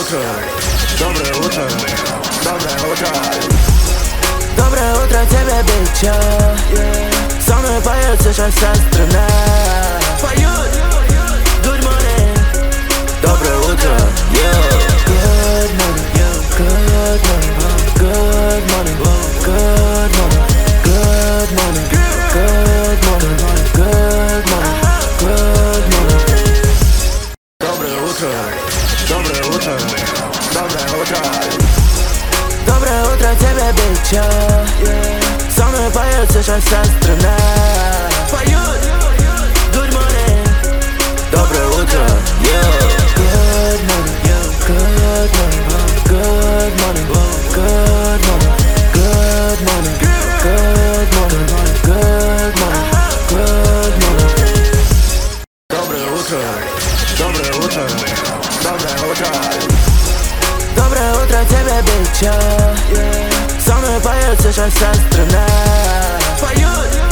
утро, доброе утро, доброе утро. Доброе утро тебе, бича. Со мной поет сейчас вся страна. Поют, good morning. Доброе утро, good morning, good morning, good morning, good morning, good morning, good morning, good morning, good morning. Доброе утро, доброе утро, доброе утро. Доброе утро тебе, бича. Со мной поет сейчас вся страна. Поют, good morning. Доброе утро, good morning, good morning, good morning, good morning, good morning, good morning, good morning, good morning. Доброе утро, доброе утро, доброе утро. Доброе утро тебе, бича. Со мной поет сейчас вся страна. Поют.